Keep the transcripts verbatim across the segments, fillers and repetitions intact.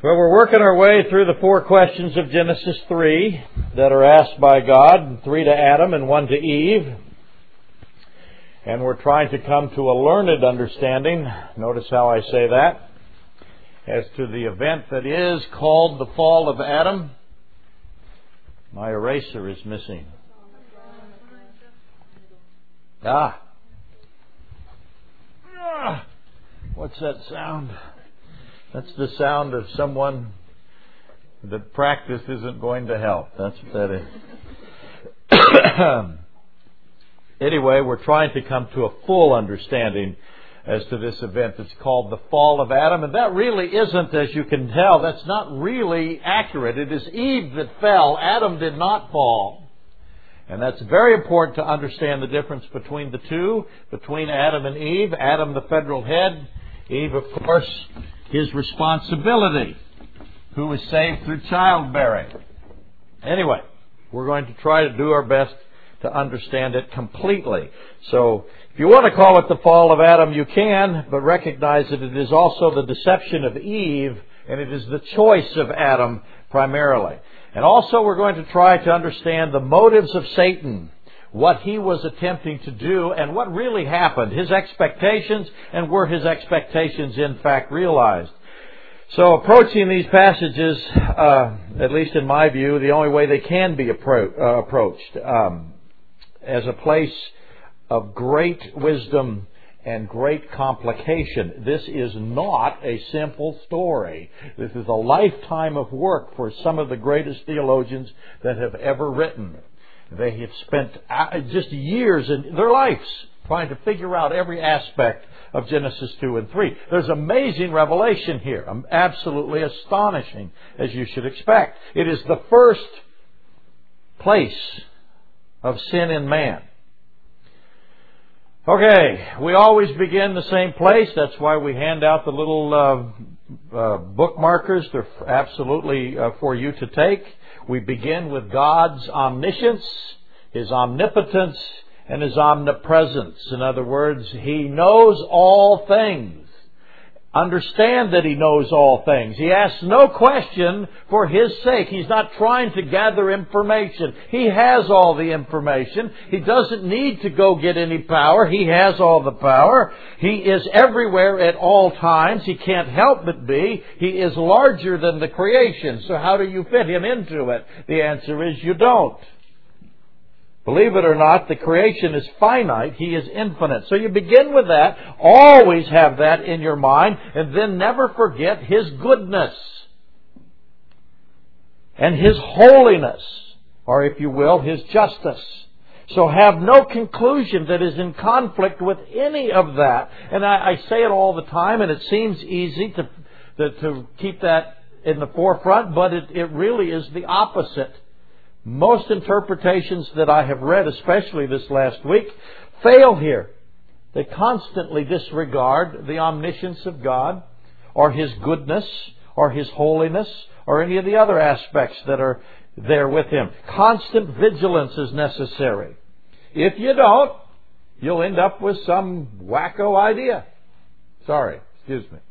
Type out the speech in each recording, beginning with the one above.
Well, we're working our way through the four questions of Genesis three that are asked by God, three to Adam and one to Eve. And we're trying to come to a learned understanding, notice how I say that, as to the event that is called the fall of Adam. My eraser is missing. Ah. ah. What's that sound? That's the sound of someone that practice isn't going to help. That's what that is. Anyway, we're trying to come to a full understanding as to this event that's called the fall of Adam. And that really isn't, as you can tell, that's not really accurate. It is Eve that fell. Adam did not fall. And that's very important to understand the difference between the two, between Adam and Eve. Adam, the federal head. Eve, of course, his responsibility, who was saved through childbearing. Anyway, we're going to try to do our best to understand it completely. So, if you want to call it the fall of Adam, you can, but recognize that it is also the deception of Eve, and it is the choice of Adam primarily. And also we're going to try to understand the motives of Satan, what he was attempting to do, and what really happened, his expectations, and were his expectations in fact realized. So approaching these passages, uh, at least in my view, the only way they can be appro- uh, approached, um, as a place of great wisdom and great complication. This is not a simple story. This is a lifetime of work for some of the greatest theologians that have ever written. They have spent just years in their lives trying to figure out every aspect of Genesis two and three. There's amazing revelation here. Absolutely astonishing, as you should expect. It is the first place of sin in man. Okay, we always begin the same place. That's why we hand out the little uh, uh, bookmarkers. They're absolutely uh, for you to take. We begin with God's omniscience, His omnipotence, and His omnipresence. In other words, He knows all things. Understand that He knows all things. He asks no question for His sake. He's not trying to gather information. He has all the information. He doesn't need to go get any power. He has all the power. He is everywhere at all times. He can't help but be. He is larger than the creation. So how do you fit Him into it? The answer is you don't. Believe it or not, the creation is finite. He is infinite. So you begin with that. Always have that in your mind. And then never forget His goodness. And His holiness. Or if you will, His justice. So have no conclusion that is in conflict with any of that. And I, I say it all the time, and it seems easy to, to, to keep that in the forefront. But it, it really is the opposite. Most interpretations that I have read, especially this last week, fail here. They constantly disregard the omniscience of God, or His goodness, or His holiness, or any of the other aspects that are there with Him. Constant vigilance is necessary. If you don't, you'll end up with some wacko idea. Sorry, excuse me.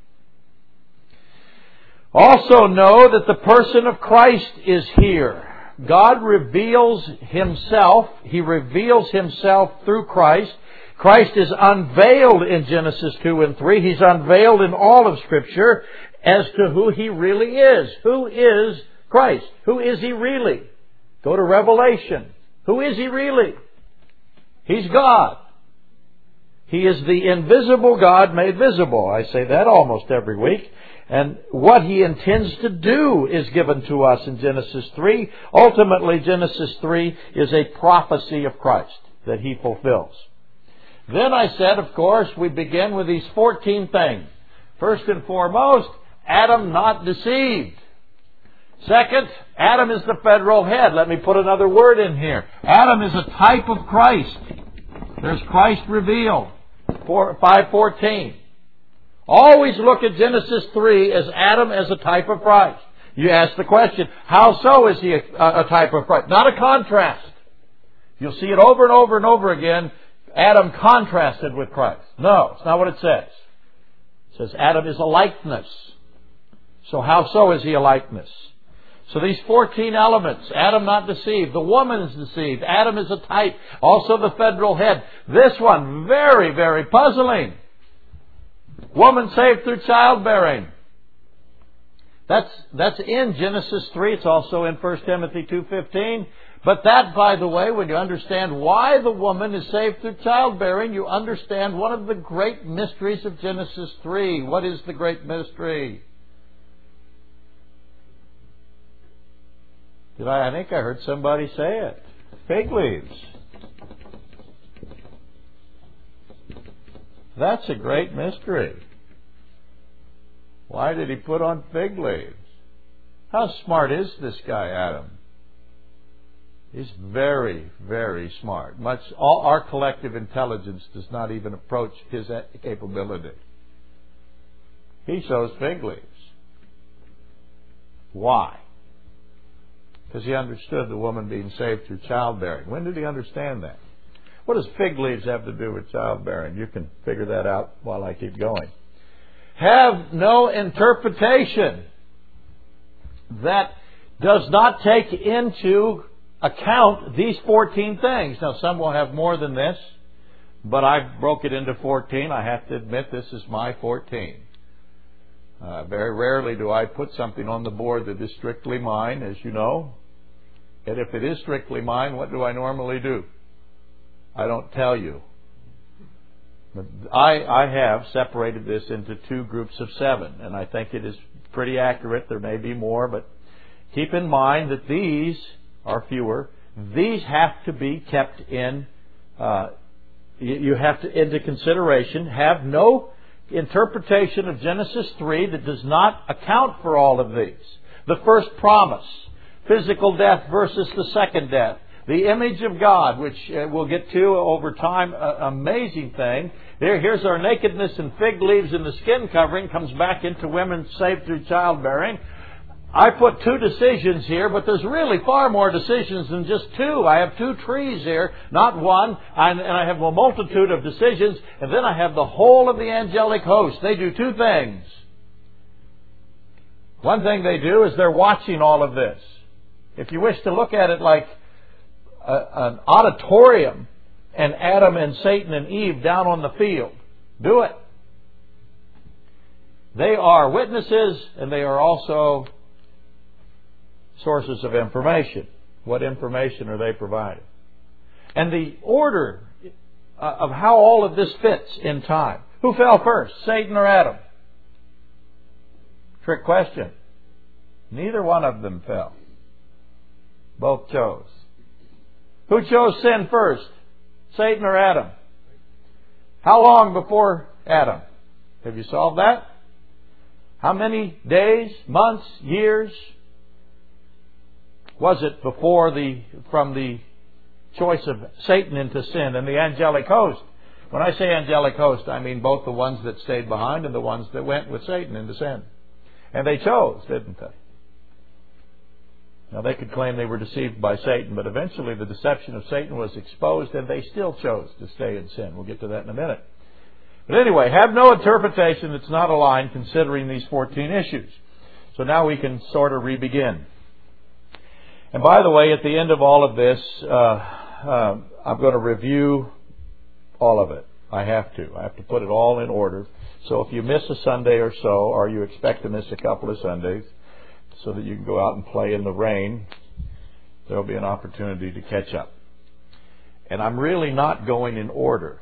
Also know that the person of Christ is here. God reveals Himself. He reveals Himself through Christ. Christ is unveiled in Genesis two and three. He's unveiled in all of Scripture as to who He really is. Who is Christ? Who is He really? Go to Revelation. Who is He really? He's God. He is the invisible God made visible. I say that almost every week. And what He intends to do is given to us in Genesis three. Ultimately, Genesis three is a prophecy of Christ that He fulfills. Then I said, of course, we begin with these fourteen things. First and foremost, Adam not deceived. Second, Adam is the federal head. Let me put another word in here. Adam is a type of Christ. There's Christ revealed. five fourteen. Always look at Genesis three as Adam as a type of Christ. You ask the question, how so is he a, a type of Christ? Not a contrast. You'll see it over and over and over again. Adam contrasted with Christ. No, it's not what it says. It says Adam is a likeness. So how so is he a likeness? So these fourteen elements, Adam not deceived, the woman is deceived, Adam is a type, also the federal head. This one, very, very puzzling. Woman saved through childbearing. That's, that's in Genesis three. It's also in First Timothy two fifteen. But that, by the way, when you understand why the woman is saved through childbearing, you understand one of the great mysteries of Genesis three. What is the great mystery? Did I, I think I heard somebody say it. Fig leaves. That's a great mystery. Why did he put on fig leaves? How smart is this guy, Adam? He's very, very smart. Much, all our collective intelligence does not even approach his capability. He chose fig leaves. Why? Because he understood the woman being saved through childbearing. When did he understand that? What does fig leaves have to do with childbearing? You can figure that out while I keep going. Have no interpretation that does not take into account these fourteen things. Now, some will have more than this, but I broke it into fourteen. I have to admit this is my fourteen. Uh, very rarely do I put something on the board that is strictly mine, as you know. And if it is strictly mine, what do I normally do? I don't tell you. But I, I have separated this into two groups of seven, and I think it is pretty accurate. There may be more, but keep in mind that these are fewer. These have to be kept in, uh, you have to into consideration. Have no interpretation of Genesis three that does not account for all of these. The first promise, physical death versus the second death. The image of God, which uh, we'll get to over time, uh, amazing thing. There, here's our nakedness and fig leaves in the skin covering, comes back into women saved through childbearing. I put two decisions here, but there's really far more decisions than just two. I have two trees here, not one, and I have a multitude of decisions, and then I have the whole of the angelic host. They do two things. One thing they do is they're watching all of this. If you wish to look at it like a, an auditorium and Adam and Satan and Eve down on the field, do it. They are witnesses, and they are also sources of information. What information are they providing? And the order of how all of this fits in time. Who fell first, Satan or Adam? Trick question. Neither one of them fell. Both chose. Who chose sin first, Satan or Adam? How long before Adam? Have you solved that? How many days, months, years was it before the, from the choice of Satan into sin and the angelic host? When I say angelic host, I mean both the ones that stayed behind and the ones that went with Satan into sin. And they chose, didn't they? Now, they could claim they were deceived by Satan, but eventually the deception of Satan was exposed and they still chose to stay in sin. We'll get to that in a minute. But anyway, have no interpretation that's not aligned considering these fourteen issues. So now we can sort of re-begin. And by the way, at the end of all of this, uh, uh, I'm going to review all of it. I have to. I have to put it all in order. So if you miss a Sunday or so, or you expect to miss a couple of Sundays, so that you can go out and play in the rain, there will be an opportunity to catch up. And I'm really not going in order.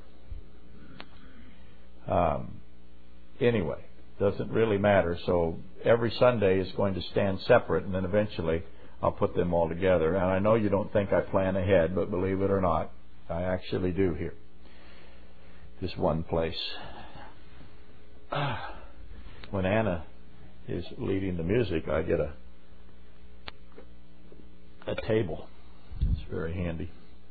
Um, anyway, doesn't really matter. So every Sunday is going to stand separate, and then eventually I'll put them all together. And I know you don't think I plan ahead, but believe it or not, I actually do here. This one place. When Anna is leading the music, I get a a table. It's very handy.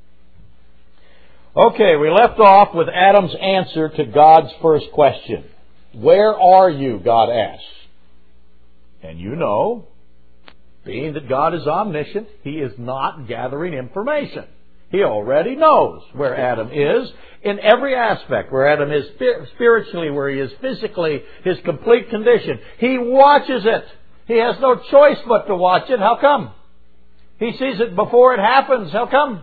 Okay, we left off with Adam's answer to God's first question. Where are you? God asks. And you know, being that God is omniscient, He is not gathering information. He already knows where Adam is in every aspect, where Adam is spiritually, where he is physically, his complete condition. He watches it He has no choice but to watch it. How come? He sees it before it happens. How come?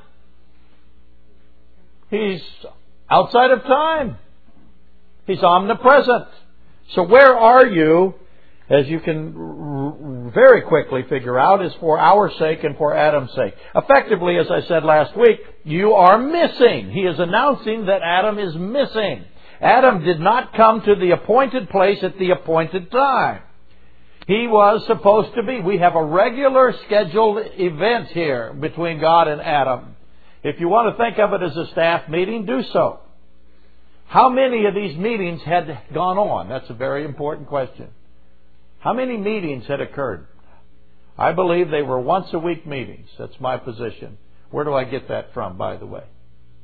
He's outside of time. He's omnipresent. So where are you, as you can very quickly figure out, is for our sake and for Adam's sake. Effectively, as I said last week, you are missing. He is announcing that Adam is missing. Adam did not come to the appointed place at the appointed time. He was supposed to be. We have a regular scheduled event here between God and Adam. If you want to think of it as a staff meeting, do so. How many of these meetings had gone on? That's a very important question. How many meetings had occurred? I believe they were once a week meetings. That's my position. Where do I get that from, by the way?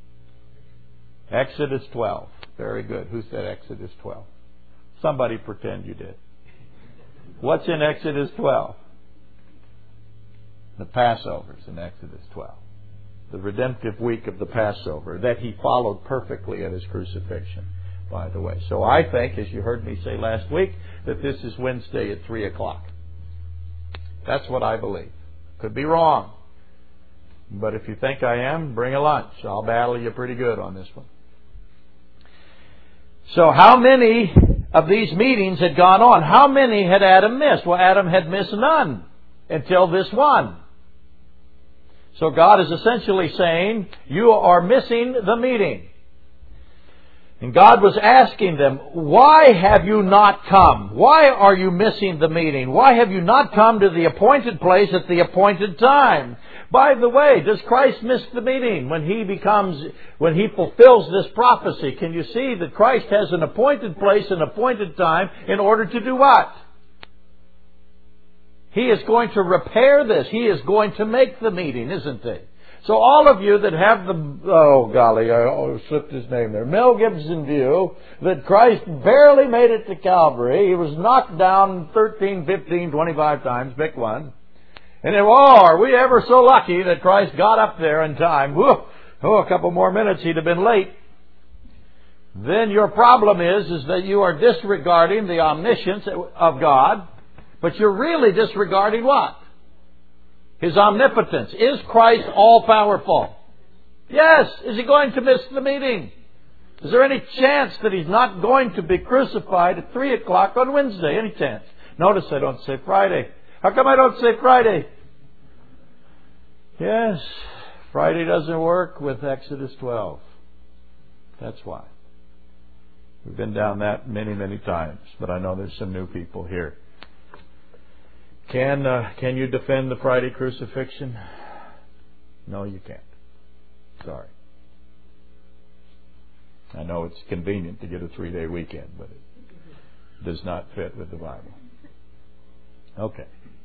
Exodus twelve. Very good. Who said Exodus twelve? Somebody pretend you did. What's in Exodus twelve? The Passover's in Exodus twelve. The redemptive week of the Passover that He followed perfectly at His crucifixion, by the way. So I think, as you heard me say last week, that this is Wednesday at three o'clock. That's what I believe. Could be wrong. But if you think I am, bring a lunch. I'll battle you pretty good on this one. So how many of these meetings had gone on? How many had Adam missed? Well, Adam had missed none until this one. So God is essentially saying, you are missing the meeting. And God was asking them, why have you not come? Why are you missing the meeting? Why have you not come to the appointed place at the appointed time? By the way, does Christ miss the meeting when He becomes, when He fulfills this prophecy? Can you see that Christ has an appointed place, an appointed time in order to do what? He is going to repair this. He is going to make the meeting, isn't He? So all of you that have the, oh golly, I slipped his name there, Mel Gibson view, that Christ barely made it to Calvary. He was knocked down thirteen, fifteen, twenty-five times, pick one. And then, oh, are we ever so lucky that Christ got up there in time? Whew, oh, a couple more minutes, He'd have been late. Then your problem is, is that you are disregarding the omniscience of God, but you're really disregarding what? His omnipotence. Is Christ all-powerful? Yes. Is He going to miss the meeting? Is there any chance that He's not going to be crucified at three o'clock on Wednesday? Any chance? Notice I don't say Friday. How come I don't say Friday? Yes, Friday doesn't work with Exodus twelve. That's why. We've been down that many, many times, but I know there's some new people here. Can uh, can you defend the Friday crucifixion? No, you can't. Sorry. I know it's convenient to get a three-day weekend, but it does not fit with the Bible. Okay.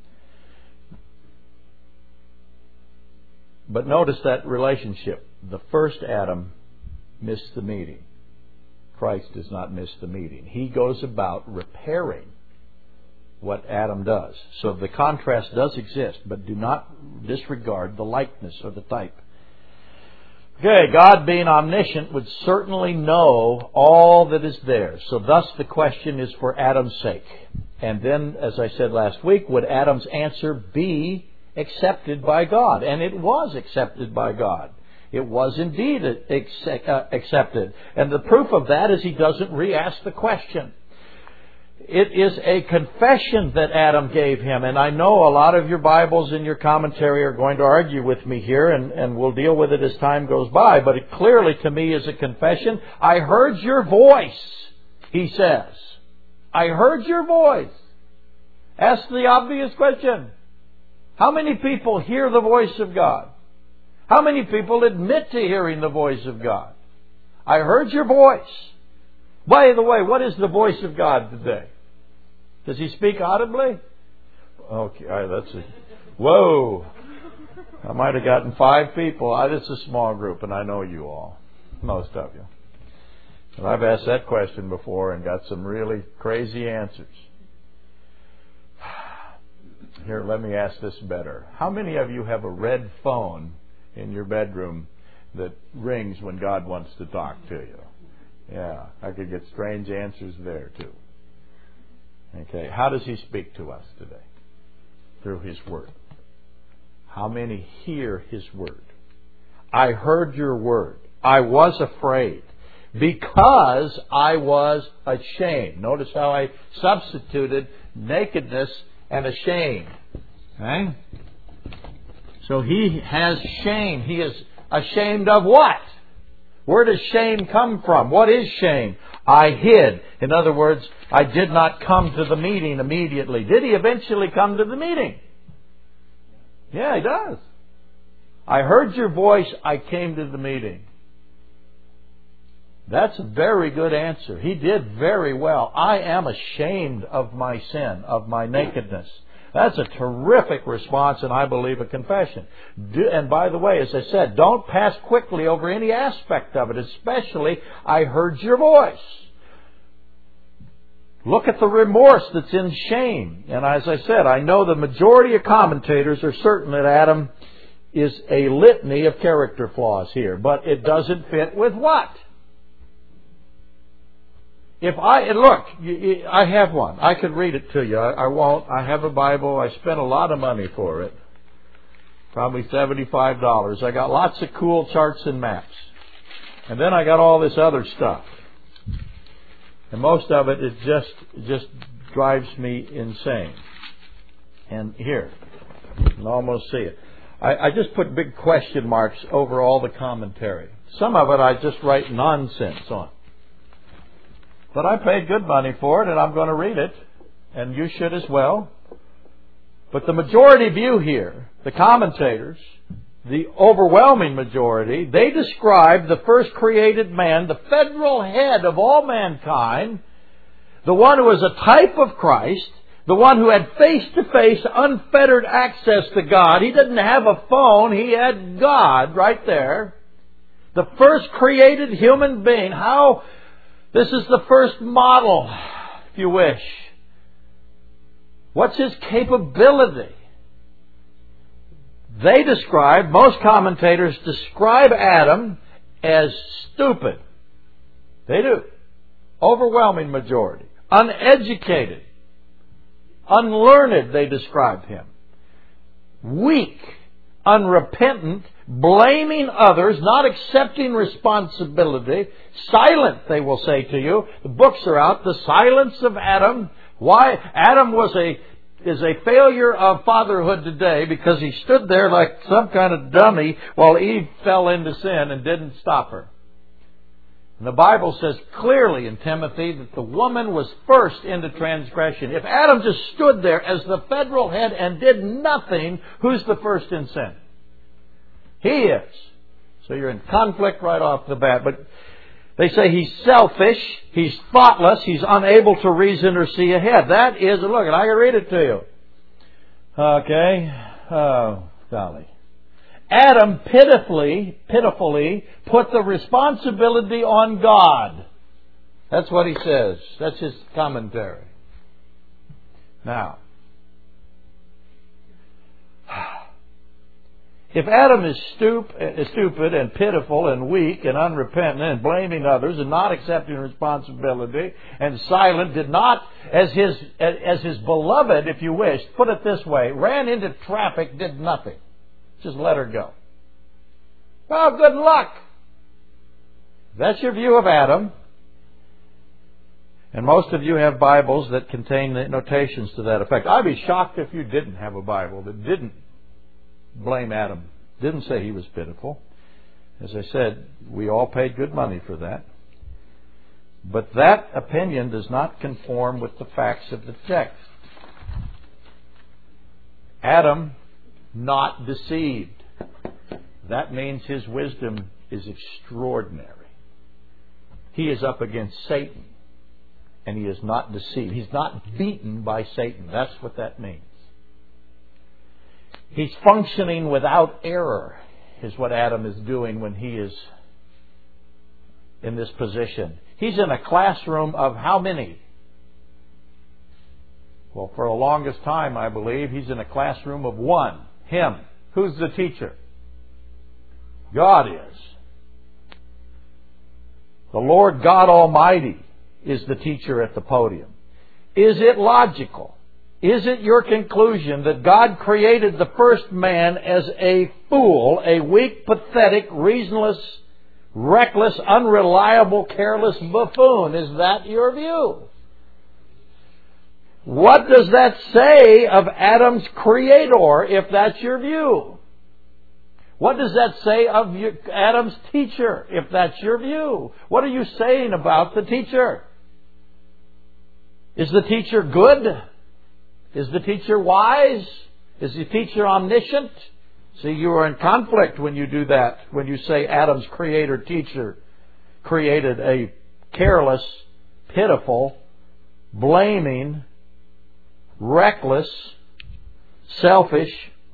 But notice that relationship. The first Adam missed the meeting. Christ does not miss the meeting. He goes about repairing what Adam does. So the contrast does exist, but do not disregard the likeness or the type. Okay, God being omniscient would certainly know all that is there. So thus the question is for Adam's sake. And then, as I said last week, would Adam's answer be accepted by God? And it was accepted by God. It was indeed accepted. And the proof of that is He doesn't re-ask the question. It is a confession that Adam gave him. And I know a lot of your Bibles and your commentary are going to argue with me here, and, and we'll deal with it as time goes by. But it clearly to me is a confession. I heard your voice, he says. I heard your voice. Ask the obvious question. How many people hear the voice of God? How many people admit to hearing the voice of God? I heard your voice. By the way, what is the voice of God today? Does He speak audibly? Okay, all right, that's it. Whoa. I might have gotten five people. I, this is a small group, and I know you all. Most of you. And I've asked that question before and got some really crazy answers. Here, let me ask this better. How many of you have a red phone in your bedroom that rings when God wants to talk to you? Yeah, I could get strange answers there too. Okay, how does He speak to us today? through His Word? How many hear His Word? I heard your Word. I was afraid because I was ashamed. Notice how I substituted nakedness and ashamed. Okay? So he has shame. He is ashamed of what? Where does shame come from? What is shame? I hid. In other words, I did not come to the meeting immediately. Did he eventually come to the meeting? Yeah, he does. I heard your voice. I came to the meeting. That's a very good answer. He did very well. I am ashamed of my sin, of my nakedness. That's a terrific response, and I believe a confession. Do, and by the way, as I said, don't pass quickly over any aspect of it, especially, I heard your voice. Look at the remorse that's in shame. And as I said, I know the majority of commentators are certain that Adam is a litany of character flaws here, but it doesn't fit with what? If I, look, I have one. I could read it to you. I won't. I have a Bible. I spent a lot of money for it. Probably seventy-five dollars. I got lots of cool charts and maps. And then I got all this other stuff. And most of it, it just, just drives me insane. And here, you can almost see it. I, I just put big question marks over all the commentary. Some of it I just write nonsense on. But I paid good money for it, and I'm going to read it, and you should as well. But the majority view here, the commentators, the overwhelming majority, they describe the first created man, the federal head of all mankind, the one who was a type of Christ, the one who had face-to-face, unfettered access to God. He didn't have a phone, he had God right there. The first created human being. How... This is the first model, if you wish. What's his capability? They describe, most commentators describe Adam as stupid. They do. Overwhelming majority. Uneducated. Unlearned, they describe him. Weak. Unrepentant. Blaming others, not accepting responsibility, silent, they will say to you. The books are out. The silence of Adam. Why? Adam was a is a failure of fatherhood today because he stood there like some kind of dummy while Eve fell into sin and didn't stop her. And the Bible says clearly in Timothy that the woman was first into transgression. If Adam just stood there as the federal head and did nothing, who's the first in sin? He is. So you're in conflict right off the bat. But they say he's selfish, he's thoughtless, he's unable to reason or see ahead. That is, look, and I can read it to you. Okay. Oh, golly. Adam pitifully, pitifully put the responsibility on God. That's what he says. That's his commentary. Now, if Adam is stup- stupid and pitiful and weak and unrepentant and blaming others and not accepting responsibility and silent, did not, as his as his beloved, if you wish, put it this way, ran into traffic, did nothing. Just let her go. Well, good luck. That's your view of Adam. And most of you have Bibles that contain the notations to that effect. I'd be shocked if you didn't have a Bible that didn't blame Adam. Didn't say he was pitiful. As I said, we all paid good money for that. But that opinion does not conform with the facts of the text. Adam, not deceived. That means his wisdom is extraordinary. He is up against Satan, and he is not deceived. He's not beaten by Satan. That's what that means. He's functioning without error, is what Adam is doing when he is in this position. He's in a classroom of how many? Well, for the longest time, I believe, he's in a classroom of one. Him. Who's the teacher? God is. The Lord God Almighty is the teacher at the podium. Is it logical? Is it your conclusion that God created the first man as a fool, a weak, pathetic, reasonless, reckless, unreliable, careless buffoon? Is that your view? What does that say of Adam's creator, if that's your view? What does that say of your, Adam's teacher, if that's your view? What are you saying about the teacher? Is the teacher good? Is the teacher wise? Is the teacher omniscient? See, you are in conflict when you do that, when you say Adam's creator teacher created a careless, pitiful, blaming, reckless, selfish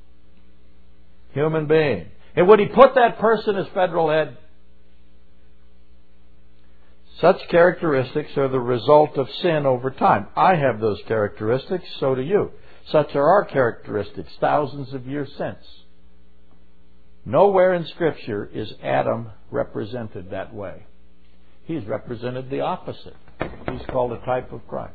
human being. And would he put that person as federal head? Such characteristics are the result of sin over time. I have those characteristics, so do you. Such are our characteristics thousands of years since. Nowhere in Scripture is Adam represented that way. He's represented the opposite. He's called a type of Christ.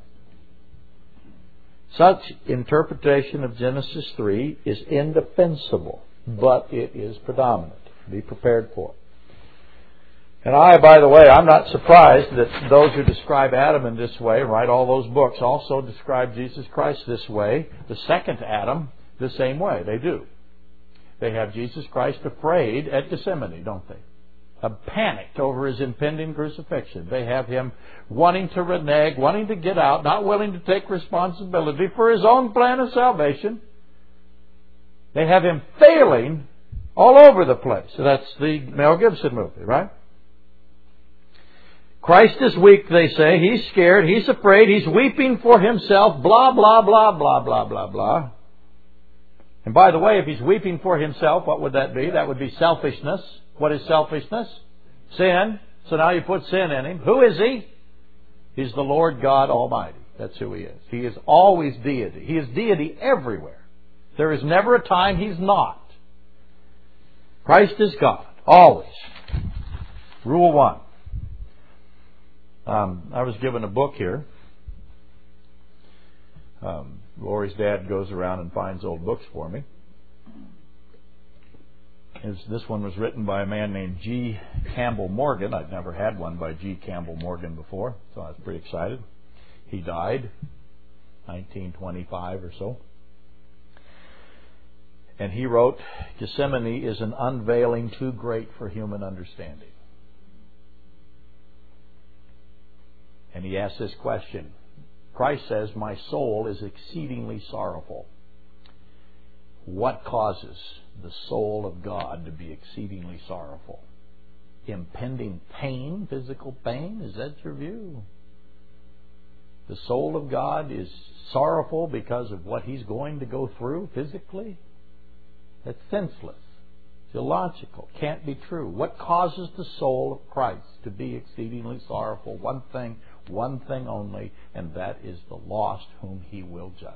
Such interpretation of Genesis three is indefensible, but it is predominant. Be prepared for it. And I, by the way, I'm not surprised that those who describe Adam in this way, write all those books, also describe Jesus Christ this way. The second Adam, the same way. They do. They have Jesus Christ afraid at Gethsemane, don't they? Uh, panicked over his impending crucifixion. They have him wanting to renege, wanting to get out, not willing to take responsibility for his own plan of salvation. They have him failing all over the place. So that's the Mel Gibson movie, right? Christ is weak, they say. He's scared. He's afraid. He's weeping for himself. Blah, blah, blah, blah, blah, blah, blah. And by the way, if he's weeping for himself, what would that be? That would be selfishness. What is selfishness? Sin. So now you put sin in him. Who is he? He's the Lord God Almighty. That's who he is. He is always deity. He is deity everywhere. There is never a time he's not. Christ is God. Always. Rule one. Um, I was given a book here. Um, Lori's dad goes around and finds old books for me. His, this one was written by a man named G. Campbell Morgan. I'd never had one by G. Campbell Morgan before, so I was pretty excited. He died nineteen twenty-five or so. And he wrote, Gethsemane is an unveiling too great for human understanding. And he asks this question. Christ says, my soul is exceedingly sorrowful. What causes the soul of God to be exceedingly sorrowful? Impending pain, physical pain? Is that your view? The soul of God is sorrowful because of what he's going to go through physically? That's senseless. It's illogical. Can't be true. What causes the soul of Christ to be exceedingly sorrowful? One thing, one thing only, and that is the lost whom he will judge.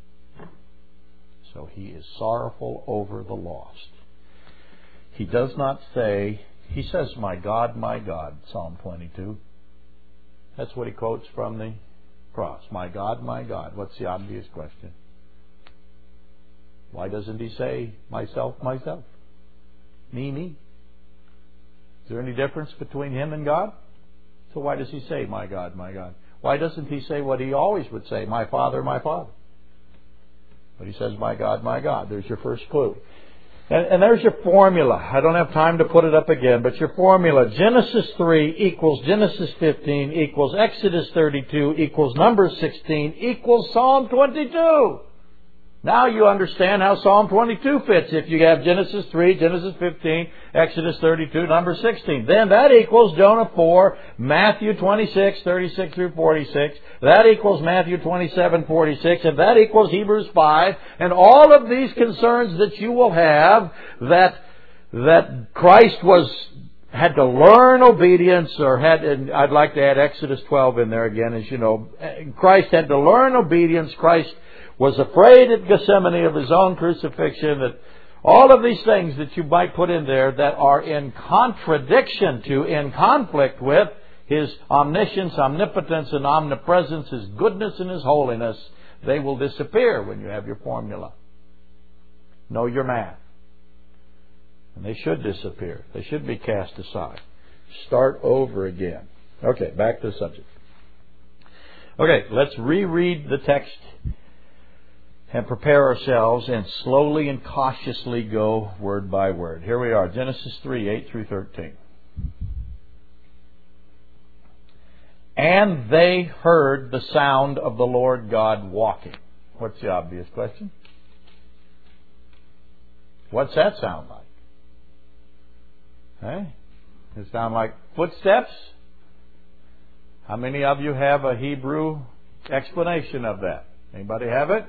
So he is sorrowful over the lost. He does not say, he says, my God, my God, Psalm twenty-two. That's what he quotes from the cross. My God, my God. What's the obvious question? Why doesn't he say, myself, myself? Me, me? Is there any difference between him and God? So why does he say, my God, my God? Why doesn't he say what he always would say, my Father, my Father? But he says, my God, my God. There's your first clue. And, and there's your formula. I don't have time to put it up again, but your formula. Genesis three equals Genesis fifteen equals Exodus thirty-two equals Numbers sixteen equals Psalm twenty-two. Now you understand how Psalm twenty-two fits. If you have Genesis three, Genesis fifteen, Exodus thirty-two, Numbers sixteen. Then that equals Jonah four, Matthew twenty-six, thirty-six through forty-six. That equals Matthew twenty-seven, forty-six. And that equals Hebrews five. And all of these concerns that you will have, that, that Christ was, had to learn obedience, or had, and I'd like to add Exodus twelve in there again, as you know. Christ had to learn obedience. Christ was afraid at Gethsemane of his own crucifixion. That all of these things that you might put in there that are in contradiction to, in conflict with his omniscience, omnipotence, and omnipresence, his goodness and his holiness, they will disappear when you have your formula. Know your math. And they should disappear. They should be cast aside. Start over again. Okay, back to the subject. Okay, let's reread the text and prepare ourselves and slowly and cautiously go word by word. Here we are, Genesis three, eight through thirteen. And they heard the sound of the Lord God walking. What's the obvious question? What's that sound like? Hey? Does it sound like footsteps? How many of you have a Hebrew explanation of that? Anybody have it?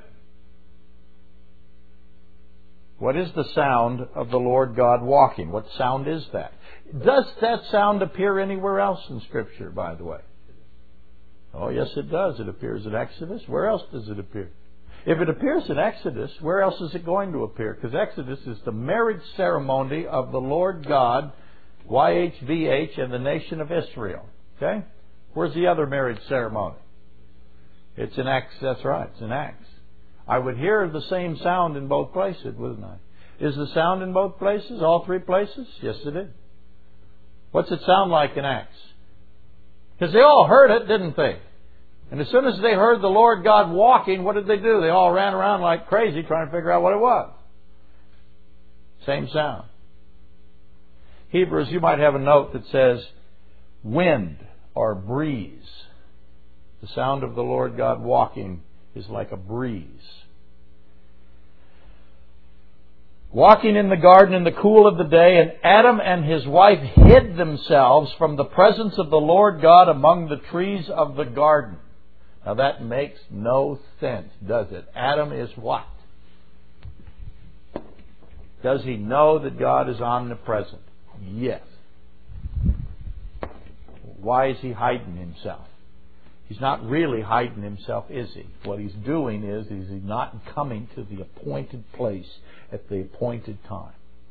What is the sound of the Lord God walking? What sound is that? Does that sound appear anywhere else in Scripture, by the way? Oh, yes, it does. It appears in Exodus. Where else does it appear? If it appears in Exodus, where else is it going to appear? Because Exodus is the marriage ceremony of the Lord God, Y H V H, and the nation of Israel. Okay? Where's the other marriage ceremony? It's in Acts. That's right. It's in Acts. I would hear the same sound in both places, wouldn't I? Is the sound in both places? All three places? Yes, it is. What's it sound like in Acts? Because they all heard it, didn't they? And as soon as they heard the Lord God walking, what did they do? They all ran around like crazy trying to figure out what it was. Same sound. Hebrews, you might have a note that says wind or breeze. The sound of the Lord God walking is like a breeze. Walking in the garden in the cool of the day, and Adam and his wife hid themselves from the presence of the Lord God among the trees of the garden. Now that makes no sense, does it? Adam is what? Does he know that God is omnipresent? Yes. Why is he hiding himself? He's not really hiding himself, is he? What he's doing is, is he's not coming to the appointed place at the appointed time.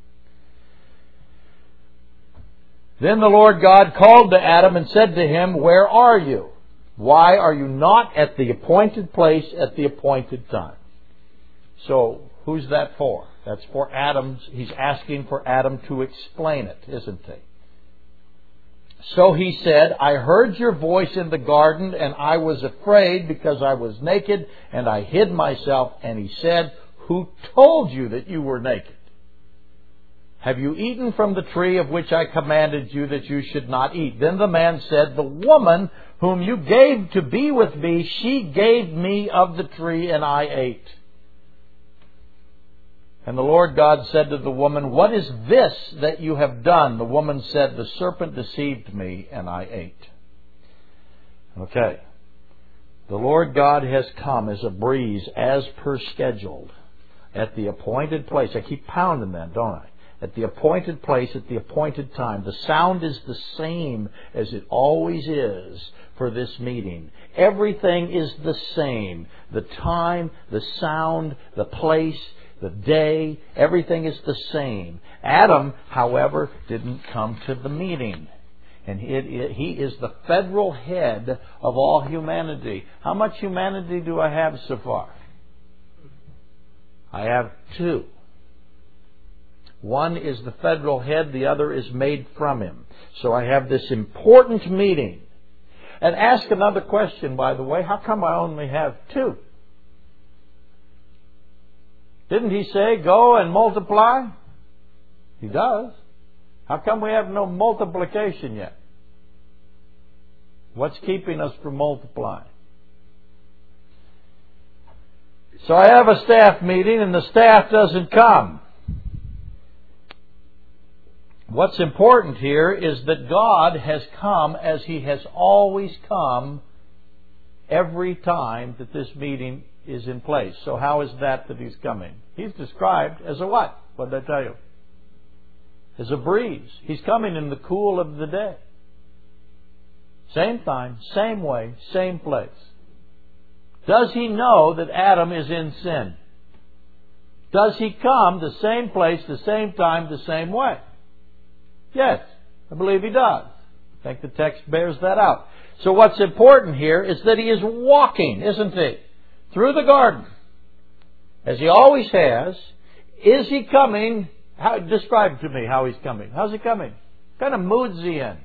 Then the Lord God called to Adam and said to him, "Where are you? Why are you not at the appointed place at the appointed time?" So, who's that for? That's for Adam. He's asking for Adam to explain it, isn't he? So he said, "I heard your voice in the garden, and I was afraid because I was naked, and I hid myself." And he said, "Who told you that you were naked? Have you eaten from the tree of which I commanded you that you should not eat?" Then the man said, "The woman whom you gave to be with me, she gave me of the tree, and I ate." And the Lord God said to the woman, "What is this that you have done?" The woman said, "The serpent deceived me, and I ate." Okay. The Lord God has come as a breeze, as per scheduled, at the appointed place. I keep pounding that, don't I? At the appointed place, at the appointed time. The sound is the same as it always is for this meeting. Everything is the same. The time, the sound, the place, the day, everything is the same. Adam, however, didn't come to the meeting. And it, it, he is the federal head of all humanity. How much humanity do I have so far? I have two. One is the federal head, the other is made from him. So I have this important meeting. And ask another question, by the way. How come I only have two? Didn't he say, "Go and multiply"? He does. How come we have no multiplication yet? What's keeping us from multiplying? So I have a staff meeting and the staff doesn't come. What's important here is that God has come as He has always come every time that this meeting is in place. So how is that that He's coming? He's described as a what? What did I tell you? As a breeze. He's coming in the cool of the day. Same time, same way, same place. Does He know that Adam is in sin? Does He come the same place, the same time, the same way? Yes, I believe He does. I think the text bears that out. So what's important here is that He is walking, isn't He? through the garden, as He always has. Is He coming? How, describe to me how He's coming. How's He coming? What kind of mood's He in?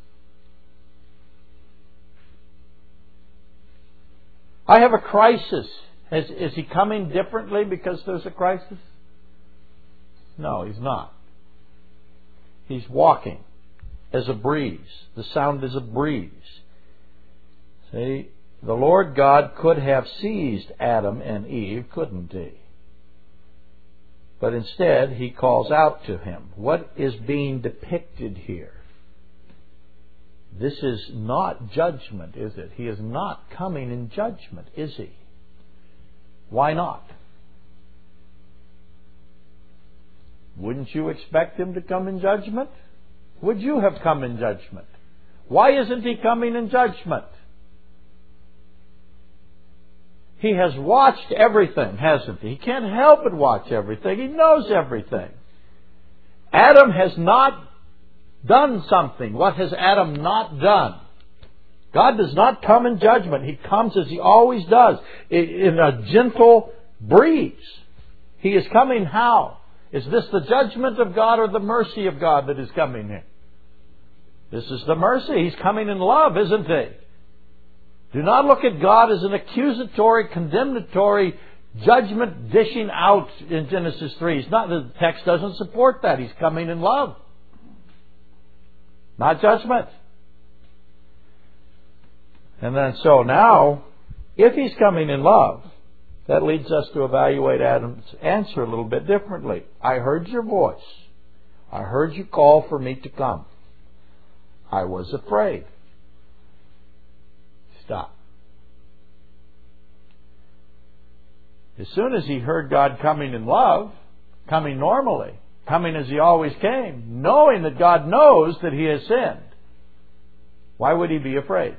I have a crisis. Is, is He coming differently because there's a crisis? No, He's not. He's walking as a breeze. The sound is a breeze. See, the Lord God could have seized Adam and Eve, couldn't He? But instead, He calls out to him. What is being depicted here? This is not judgment, is it? He is not coming in judgment, is He? Why not? Wouldn't you expect Him to come in judgment? Would you have come in judgment? Why isn't He coming in judgment? He has watched everything, hasn't He? He can't help but watch everything. He knows everything. Adam has not done something. What has Adam not done? God does not come in judgment. He comes as He always does, in a gentle breeze. He is coming how? Is this the judgment of God or the mercy of God that is coming here? This is the mercy. He's coming in love, isn't He? Do not look at God as an accusatory, condemnatory judgment dishing out in Genesis three. It's not, the text doesn't support that. He's coming in love, not judgment. And then so now, if He's coming in love, that leads us to evaluate Adam's answer a little bit differently. I heard your voice. I heard you call for me to come. I was afraid. Stop. As soon as he heard God coming in love, coming normally, coming as He always came, knowing that God knows that he has sinned, why would he be afraid?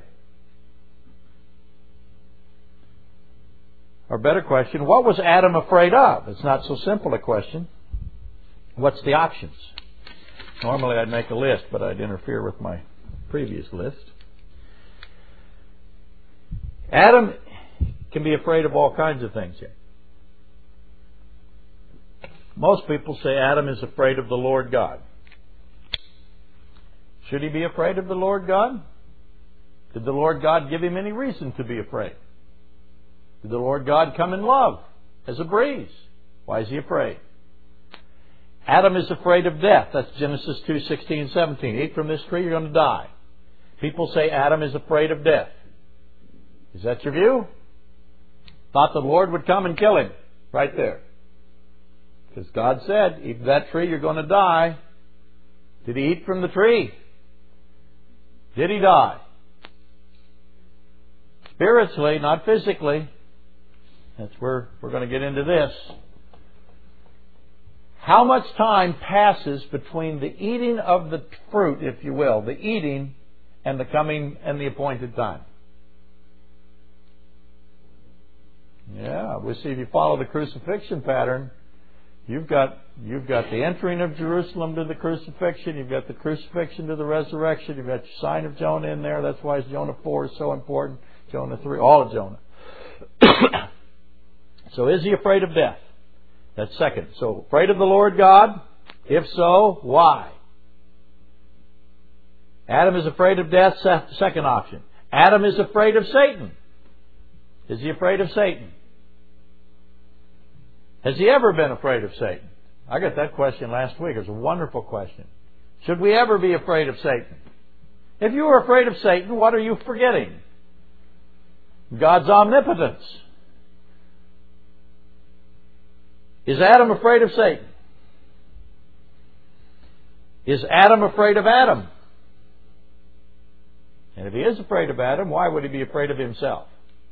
Or better question, what was Adam afraid of? It's not so simple a question. What's the options? Normally I'd make a list, but I'd interfere with my previous list. Adam can be afraid of all kinds of things here. Most people say Adam is afraid of the Lord God. Should he be afraid of the Lord God? Did the Lord God give him any reason to be afraid? Did the Lord God come in love as a breeze? Why is he afraid? Adam is afraid of death. That's Genesis two sixteen, seventeen. Eat from this tree, you're going to die. People say Adam is afraid of death. Is that your view? Thought the Lord would come and kill him right there. Because God said, eat that tree, you're going to die. Did he eat from the tree? Did he die? Spiritually, not physically. That's where we're going to get into this. How much time passes between the eating of the fruit, if you will, the eating and the coming and the appointed time? Yeah, we see if you follow the crucifixion pattern, you've got you've got the entering of Jerusalem to the crucifixion, you've got the crucifixion to the resurrection, you've got your sign of Jonah in there. That's why Jonah four is so important. Jonah three, all of Jonah. So is he afraid of death? That's second. So afraid of the Lord God? If so, why? Adam is afraid of death. Second option. Adam is afraid of Satan. Is he afraid of Satan? Has he ever been afraid of Satan? I got that question last week. It was a wonderful question. Should we ever be afraid of Satan? If you are afraid of Satan, what are you forgetting? God's omnipotence. Is Adam afraid of Satan? Is Adam afraid of Adam? And if he is afraid of Adam, why would he be afraid of himself?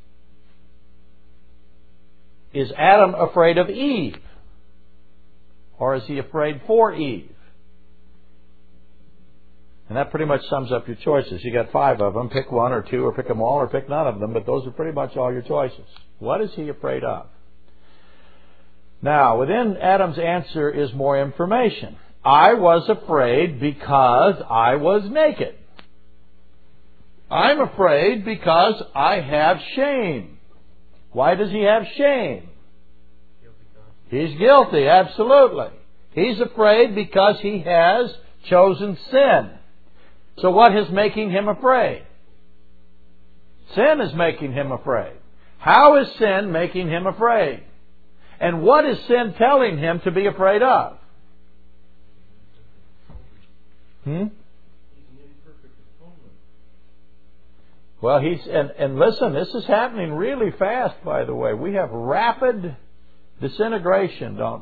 Is Adam afraid of Eve? Or is he afraid for Eve? And that pretty much sums up your choices. You got five of them. Pick one or two or pick them all or pick none of them. But those are pretty much all your choices. What is he afraid of? Now, within Adam's answer is more information. I was afraid because I was naked. I'm afraid because I have shame. Why does he have shame? He's guilty, absolutely. He's afraid because he has chosen sin. So what is making him afraid? Sin is making him afraid. How is sin making him afraid? And what is sin telling him to be afraid of? Hmm? Well, he's, and, and listen, this is happening really fast, by the way. We have rapid disintegration, don't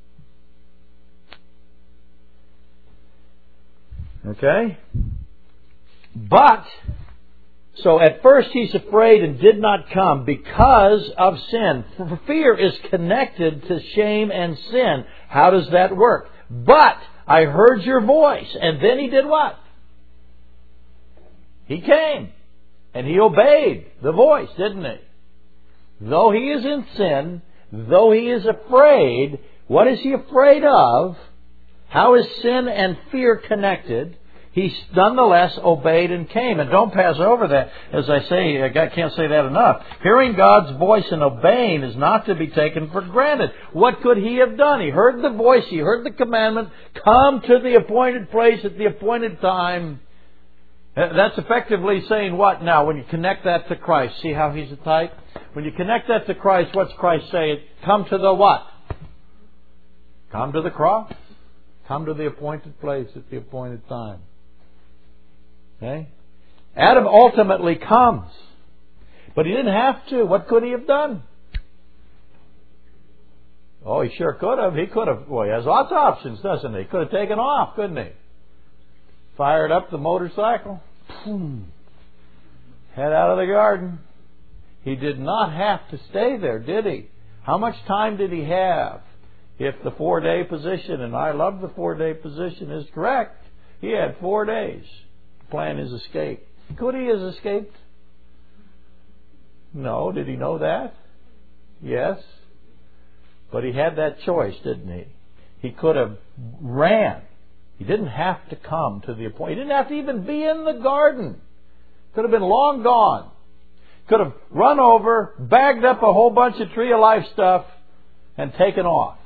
we? Okay? But, so at first he's afraid and did not come because of sin. Fear is connected to shame and sin. How does that work? But I heard your voice. And then he did what? He came. And he obeyed the voice, didn't he? Though he is in sin, though he is afraid, what is he afraid of? How is sin and fear connected? He nonetheless obeyed and came. And don't pass over that. As I say, I can't say that enough. Hearing God's voice and obeying is not to be taken for granted. What could he have done? He heard the voice. He heard the commandment. Come to the appointed place at the appointed time. That's effectively saying what now? When you connect that to Christ. See how he's a type? When you connect that to Christ, what's Christ saying? Come to the what? Come to the cross. Come to the appointed place at the appointed time. Okay? Adam ultimately comes. But he didn't have to. What could he have done? Oh, he sure could have. He could have. Well, he has lots of options, doesn't he? He could have taken off, couldn't he? Fired up the motorcycle. Boom. Head out of the garden. He did not have to stay there, did he? How much time did he have? If the four-day position, and I love the four-day position, is correct, he had four days to plan his escape. Could he have escaped? No. Did he know that? Yes. But he had that choice, didn't he? He could have ran. He didn't have to come to the appointment. He didn't have to even be in the garden. Could have been long gone. Could have run over, bagged up a whole bunch of tree of life stuff, and taken off.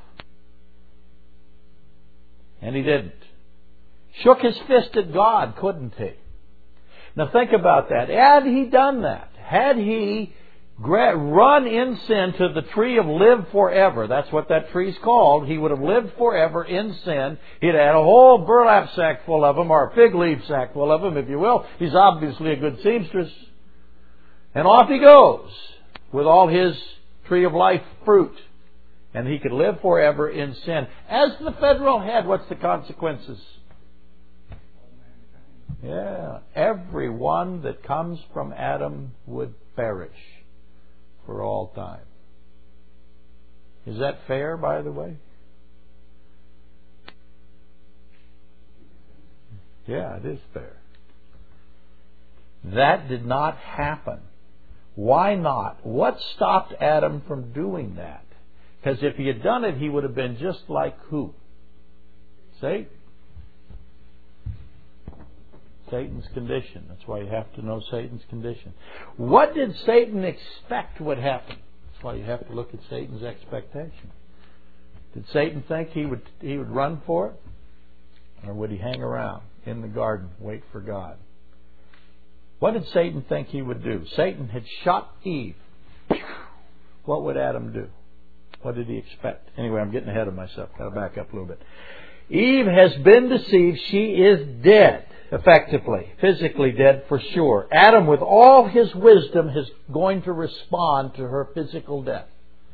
And he didn't. Shook his fist at God, couldn't he? Now think about that. Had he done that, had he run in sin to the tree of live forever, that's what that tree's called, he would have lived forever in sin. He'd had a whole burlap sack full of them, or a fig leaf sack full of them, if you will. He's obviously a good seamstress. And off he goes with all his tree of life fruit. And he could live forever in sin. As the federal head, what's the consequences? Yeah, everyone that comes from Adam would perish for all time. Is that fair, by the way? Yeah, it is fair. That did not happen. Why not? What stopped Adam from doing that? Because if he had done it, he would have been just like who? Satan. Satan's condition. That's why you have to know Satan's condition. What did Satan expect would happen? That's why you have to look at Satan's expectation. Did Satan think he would he would run for it? Or would he hang around in the garden, wait for God? What did Satan think he would do? Satan had shot Eve. What would Adam do? What did he expect? Anyway, I'm getting ahead of myself. Got to back up a little bit. Eve has been deceived. She is dead, effectively. Physically dead for sure. Adam, with all his wisdom, is going to respond to her physical death.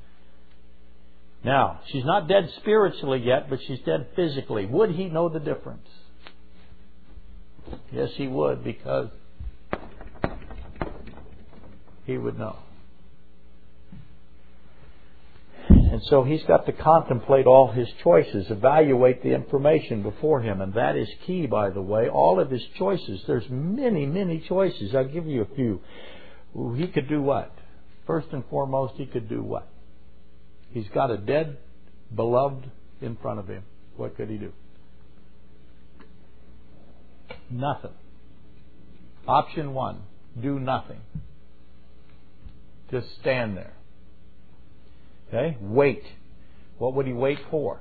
Now, she's not dead spiritually yet, but she's dead physically. Would he know the difference? Yes, he would, because he would know. And so he's got to contemplate all his choices, evaluate the information before him. And that is key, by the way. All of his choices. There's many, many choices. I'll give you a few. He could do what? First and foremost, he could do what? He's got a dead beloved in front of him. What could he do? Nothing. Option one, do nothing. Just stand there. Okay? Wait. What would he wait for?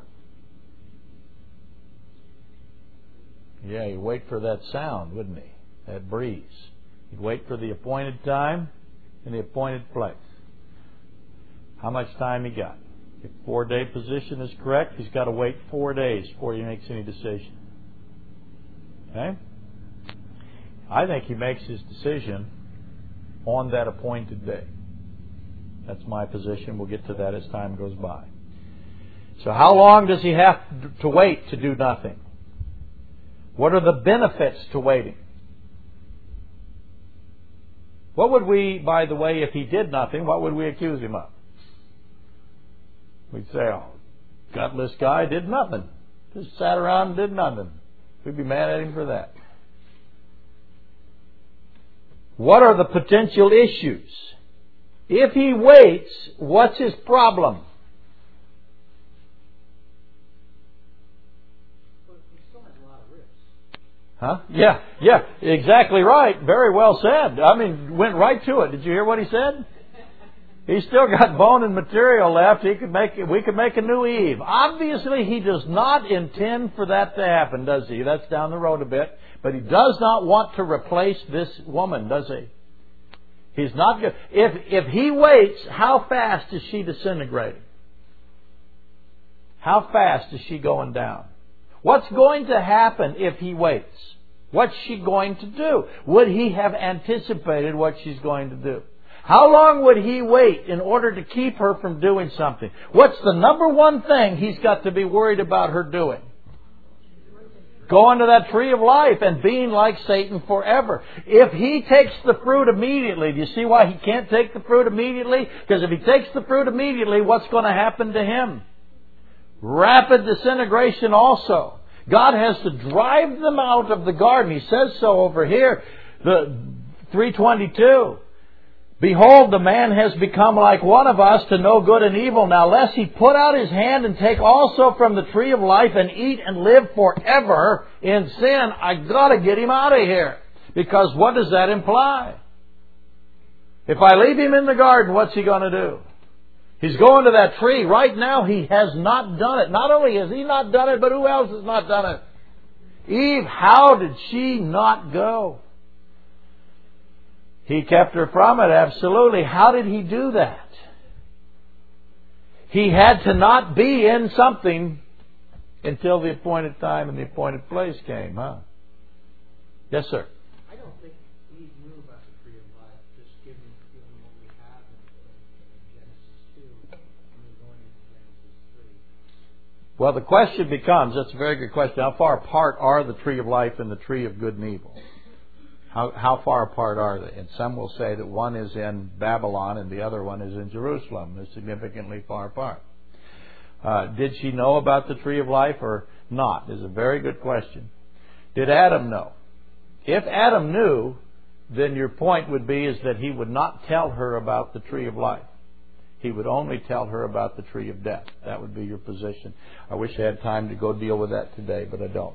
Yeah, he'd wait for that sound, wouldn't he? That breeze. He'd wait for the appointed time and the appointed place. How much time he got? If four-day position is correct, he's got to wait four days before he makes any decision. Okay? I think he makes his decision on that appointed day. That's my position. We'll get to that as time goes by. So how long does he have to wait to do nothing? What are the benefits to waiting? What would we, by the way, if he did nothing, what would we accuse him of? We'd say, oh, gutless guy did nothing. Just sat around and did nothing. We'd be mad at him for that. What are the potential issues? If he waits, what's his problem? Huh? Yeah, yeah, exactly right. Very well said. I mean, went right to it. Did you hear what he said? He's still got bone and material left. He could make we could make a new Eve. Obviously, he does not intend for that to happen, does he? That's down the road a bit. But he does not want to replace this woman, does he? He's not good. If if he waits, how fast is she disintegrating? How fast is she going down? What's going to happen if he waits? What's she going to do? Would he have anticipated what she's going to do? How long would he wait in order to keep her from doing something? What's the number one thing he's got to be worried about her doing? Going to that tree of life and being like Satan forever. If he takes the fruit immediately, do you see why he can't take the fruit immediately? Because if he takes the fruit immediately, what's going to happen to him? Rapid disintegration also. God has to drive them out of the garden. He says so over here, the three twenty-two. Behold, the man has become like one of us to know good and evil. Now lest he put out his hand and take also from the tree of life and eat and live forever in sin, I got to get him out of here. Because what does that imply? If I leave him in the garden, what's he going to do? He's going to that tree. Right now, he has not done it. Not only has he not done it, but who else has not done it? Eve, how did she not go? He kept her from it, absolutely. How did he do that? He had to not be in something until the appointed time and the appointed place came, huh? Yes, sir. I don't think Eve knew about the tree of life, just given, given what we have in, in Genesis two, and then going into Genesis three. Well, the question becomes, that's a very good question, how far apart are the tree of life and the tree of good and evil? How, how far apart are they? And some will say that one is in Babylon and the other one is in Jerusalem. They're significantly far apart. Uh, did she know about the tree of life or not? Is a very good question. Did Adam know? If Adam knew, then your point would be is that he would not tell her about the tree of life. He would only tell her about the tree of death. That would be your position. I wish I had time to go deal with that today, but I don't.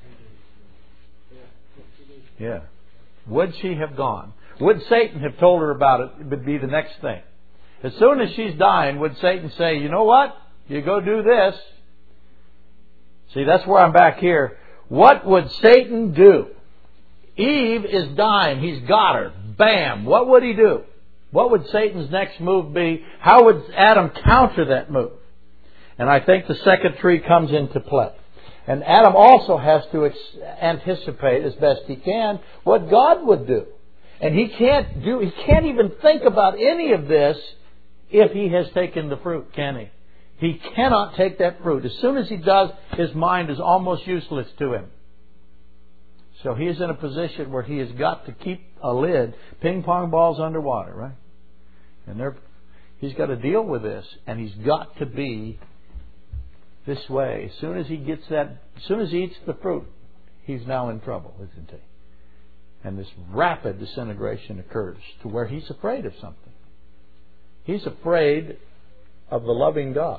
Yeah. Would she have gone? Would Satan have told her about it? It would be the next thing. As soon as she's dying, would Satan say, you know what? You go do this. See, that's where I'm back here. What would Satan do? Eve is dying. He's got her. Bam. What would he do? What would Satan's next move be? How would Adam counter that move? And I think the second tree comes into play. And Adam also has to ex- anticipate as best he can what God would do. And he can't do, he can't even think about any of this if he has taken the fruit, can he? He cannot take that fruit. As soon as he does, his mind is almost useless to him. So he is in a position where he has got to keep a lid, ping pong balls underwater, right? And they're, he's got to deal with this, and he's got to be this way. As soon as he gets that, as soon as he eats the fruit, he's now in trouble, isn't he? And this rapid disintegration occurs to where he's afraid of something. He's afraid of the loving God.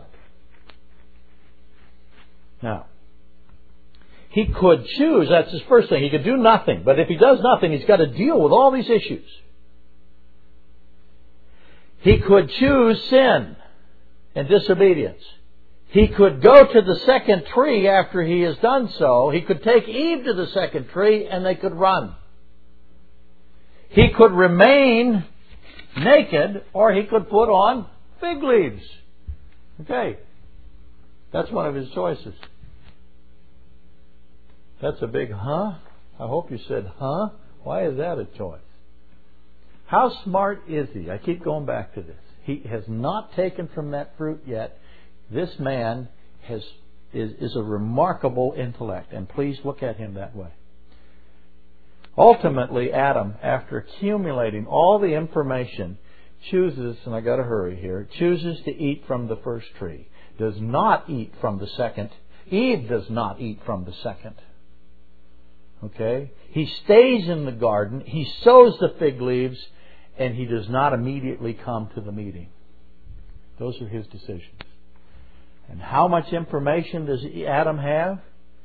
Now, he could choose, that's his first thing, he could do nothing. But if he does nothing, he's got to deal with all these issues. He could choose sin. and disobedience. He could go to the second tree after he has done so. He could take Eve to the second tree and they could run. He could remain naked or he could put on fig leaves. Okay. That's one of his choices. That's a big huh? I hope you said huh? Why is that a choice? How smart is he? I keep going back to this. He has not taken from that fruit yet. This man has is, is a remarkable intellect, and please look at him that way. Ultimately, Adam, after accumulating all the information, chooses, and I got to hurry here, chooses to eat from the first tree. Does not eat from the second. Eve does not eat from the second. Okay? He stays in the garden. He sows the fig leaves, and he does not immediately come to the meeting. Those are his decisions. And how much information does Adam have?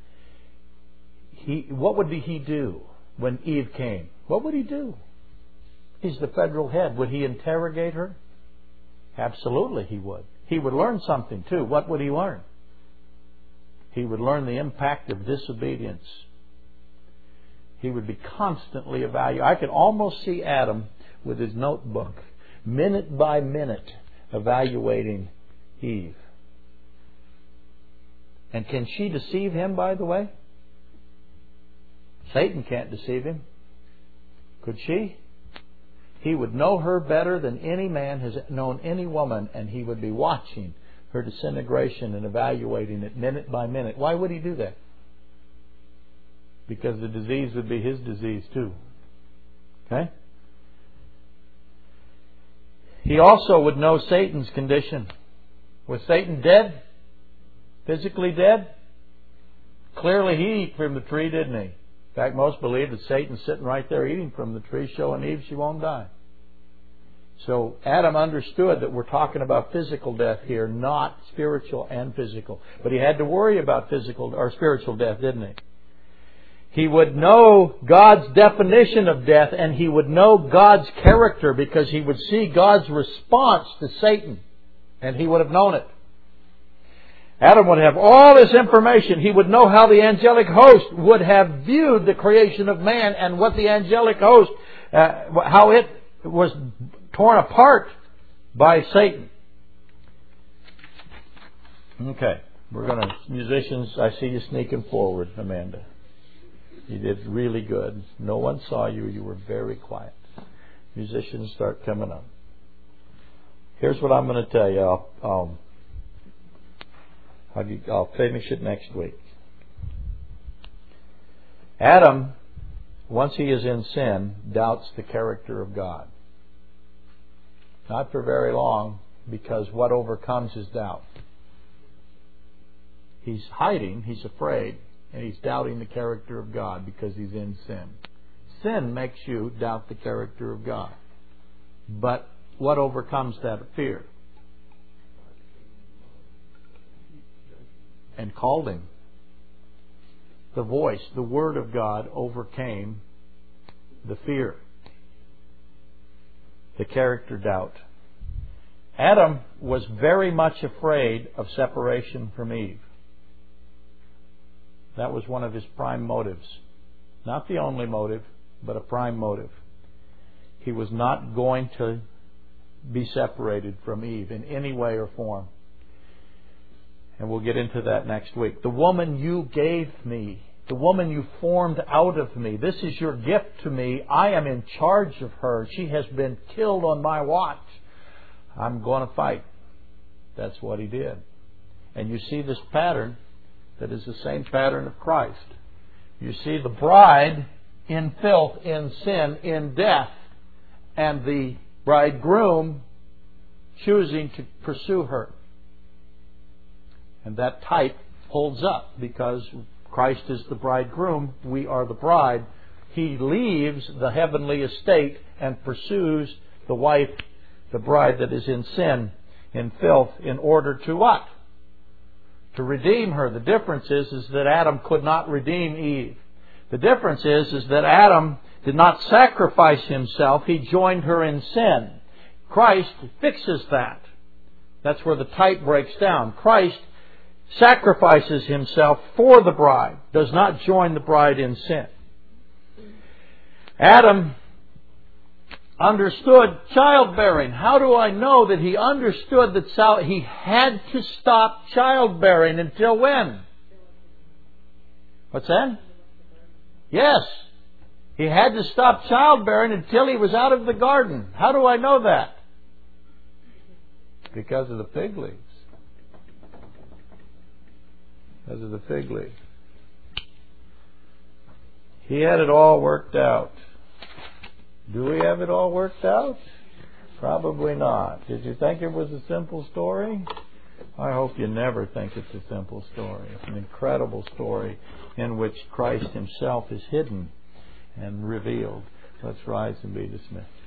He, what would he do when Eve came? What would he do? He's the federal head. Would he interrogate her? Absolutely he would. He would learn something too. What would he learn? He would learn the impact of disobedience. He would be constantly evaluating. I could almost see Adam with his notebook, minute by minute, evaluating Eve. And can she deceive him, by the way? Satan can't deceive him. Could she? He would know her better than any man has known any woman, and he would be watching her disintegration and evaluating it minute by minute. Why would he do that? Because the disease would be his disease too. Okay? He also would know Satan's condition. Was Satan dead? Physically dead? Clearly he ate from the tree, didn't he? In fact, most believe that Satan's sitting right there eating from the tree, showing Eve she won't die. So Adam understood that we're talking about physical death here, not spiritual and physical. But he had to worry about physical or spiritual death, didn't he? He would know God's definition of death, and he would know God's character because he would see God's response to Satan, and he would have known it. Adam would have all this information. He would know how the angelic host would have viewed the creation of man and what the angelic host, uh, how it was torn apart by Satan. Okay, we're going to, musicians, I see you sneaking forward, Amanda. You did really good. No one saw you. You were very quiet. Musicians, start coming up. Here's what I'm going to tell you. I'll, I'll I'll, I'll finish it next week. Adam, once he is in sin, doubts the character of God. Not for very long, because what overcomes his doubt? He's hiding, he's afraid, and he's doubting the character of God because he's in sin. Sin makes you doubt the character of God. But what overcomes that fear? And called him. The voice, the Word of God overcame the fear, the character doubt. Adam was very much afraid of separation from Eve. That was one of his prime motives. Not the only motive, but a prime motive. He was not going to be separated from Eve in any way or form. And we'll get into that next week. The woman you gave me, the woman you formed out of me, this is your gift to me. I am in charge of her. She has been killed on my watch. I'm going to fight. That's what he did. And you see this pattern that is the same pattern of Christ. You see the bride in filth, in sin, in death, and the bridegroom choosing to pursue her. And that type holds up because Christ is the bridegroom, we are the bride. He leaves the heavenly estate and pursues the wife, the bride that is in sin, in filth, in order to what? To redeem her. The difference is, is that Adam could not redeem Eve. The difference is, is that Adam did not sacrifice himself. He joined her in sin. Christ fixes that. That's where the type breaks down. Christ sacrifices Himself for the bride, does not join the bride in sin. Adam understood childbearing. How do I know that he understood that he had to stop childbearing until when? What's that? Yes. He had to stop childbearing until he was out of the garden. How do I know that? Because of the fig leaves. Because of the fig leaves. He had it all worked out. Do we have it all worked out? Probably not. Did you think it was a simple story? I hope you never think it's a simple story. It's an incredible story in which Christ Himself is hidden and revealed. Let's rise and be dismissed.